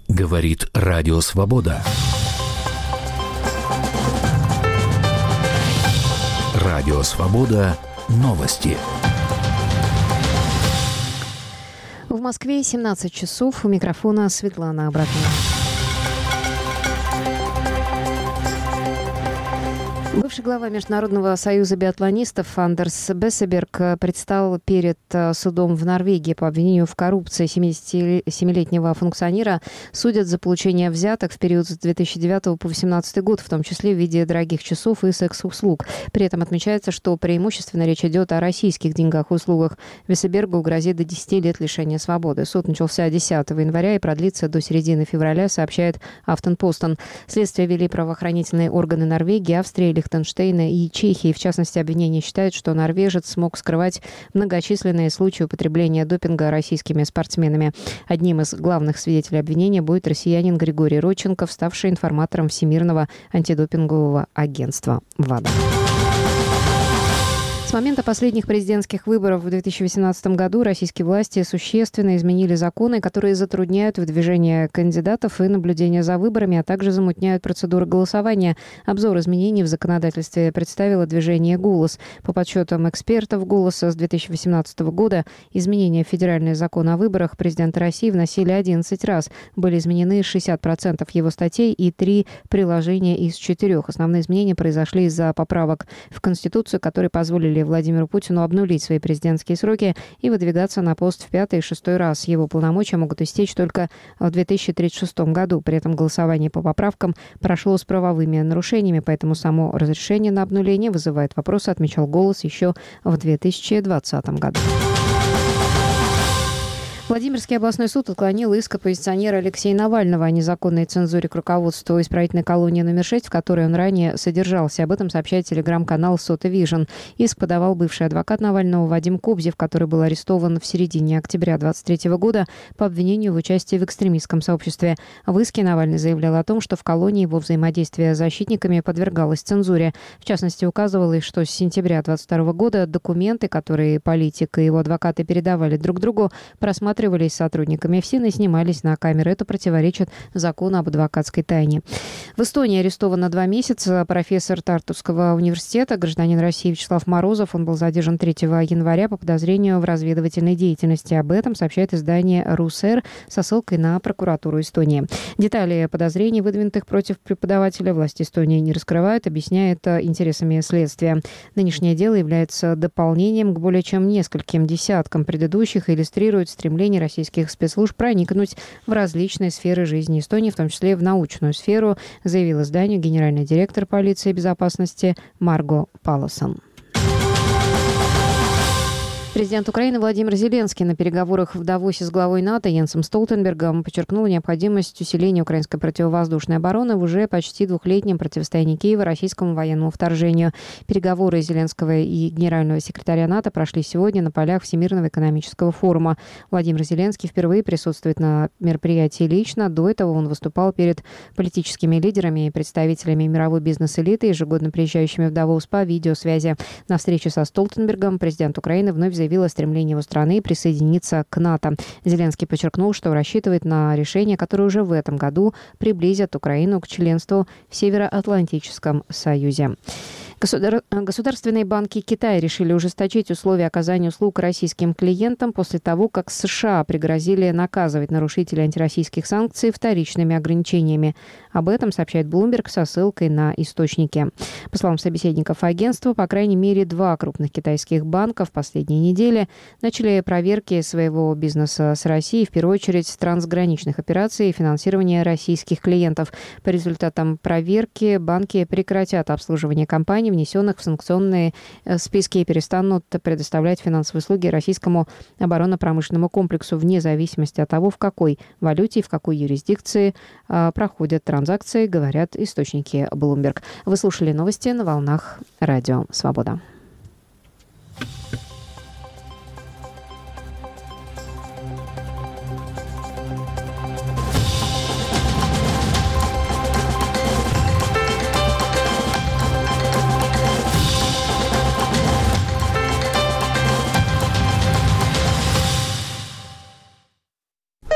Говорит Радио Свобода. Радио Свобода. Новости. В Москве 17 часов. У микрофона Светлана Абракова. Бывший глава Международного союза биатлонистов Андерс Бессеберг предстал перед судом в Норвегии по обвинению в коррупции. 77-летнего функционера судят за получение взяток в период с 2009 по 2018 год, в том числе в виде дорогих часов и секс-услуг. При этом отмечается, что преимущественно речь идет о российских деньгах и услугах. Бессебергу грозит до 10 лет лишения свободы. Суд начался 10 января и продлится до середины февраля, сообщает Афтенпостен. Следствие вели правоохранительные органы Норвегии, Австрии, Лихтенштейна и Чехии. В частности, обвинение считает, что норвежец смог скрывать многочисленные случаи употребления допинга российскими спортсменами. Одним из главных свидетелей обвинения будет россиянин Григорий Родченков, ставший информатором Всемирного антидопингового агентства ВАДА. С момента последних президентских выборов в 2018 году российские власти существенно изменили законы, которые затрудняют выдвижение кандидатов и наблюдение за выборами, а также замутняют процедуру голосования. Обзор изменений в законодательстве представило движение «Голос». По подсчетам экспертов «Голоса» с 2018 года изменения в федеральный закон о выборах президента России вносили 11 раз. Были изменены 60% его статей и 3 приложения из 4. Основные изменения произошли из-за поправок в Конституцию, которые позволили Владимиру Путину обнулить свои президентские сроки и выдвигаться на пост в 5-й и 6-й раз. Его полномочия могут истечь только в 2036 году. При этом голосование по поправкам прошло с правовыми нарушениями, поэтому само разрешение на обнуление вызывает вопросы, отмечал «Голос» еще в 2020 году. Владимирский областной суд отклонил иск оппозиционера Алексея Навального о незаконной цензуре к руководству исправительной колонии номер 6, в которой он ранее содержался. Об этом сообщает телеграм-канал Сота Вижн. Иск подавал бывший адвокат Навального Вадим Кобзев, который был арестован в середине октября 2023 года по обвинению в участии в экстремистском сообществе. В иске Навальный заявлял о том, что в колонии его взаимодействие с защитниками подвергалось цензуре. В частности, указывалось, что с сентября 2022 года документы, которые политик и его адвокаты передавали друг другу, просматривались сотрудниками ФСИН и снимались на камеры. Это противоречит закону об адвокатской тайне. В Эстонии арестован на 2 месяца профессор Тартуского университета, гражданин России Вячеслав Морозов. Он был задержан 3 января по подозрению в разведывательной деятельности. Об этом сообщает издание «Русэр» со ссылкой на прокуратуру Эстонии. Детали подозрений, выдвинутых против преподавателя, власти Эстонии не раскрывают, объясняя это интересами следствия. Нынешнее дело является дополнением к более чем нескольким десяткам предыдущих и иллюстрирует стремление российских спецслужб проникнуть в различные сферы жизни Эстонии, в том числе в научную сферу, заявил изданию генеральный директор полиции и безопасности Марго Палосон. Президент Украины Владимир Зеленский на переговорах в Давосе с главой НАТО Йенсом Столтенбергом подчеркнул необходимость усиления украинской противовоздушной обороны в уже почти 2-летнем противостоянии Киева российскому военному вторжению. Переговоры Зеленского и генерального секретаря НАТО прошли сегодня на полях Всемирного экономического форума. Владимир Зеленский впервые присутствует на мероприятии лично. До этого он выступал перед политическими лидерами и представителями мировой бизнес-элиты, ежегодно приезжающими в Давос по видеосвязи. На встрече со Столтенбергом президент Украины вновь заявил о стремлении его страны присоединиться к НАТО. Зеленский подчеркнул, что рассчитывает на решения, которые уже в этом году приблизят Украину к членству в Североатлантическом союзе. Государственные банки Китая решили ужесточить условия оказания услуг российским клиентам после того, как США пригрозили наказывать нарушителей антироссийских санкций вторичными ограничениями. Об этом сообщает Bloomberg со ссылкой на источники. По словам собеседников агентства, по крайней мере 2 крупных китайских банка в последние недели начали проверки своего бизнеса с Россией, в первую очередь трансграничных операций и финансирования российских клиентов. По результатам проверки банки прекратят обслуживание компаний, внесенных в санкционные списки, и перестанут предоставлять финансовые услуги российскому оборонно-промышленному комплексу вне зависимости от того, в какой валюте и в какой юрисдикции проходят транзакции, говорят источники Bloomberg. Вы слушали новости на волнах Радио Свобода.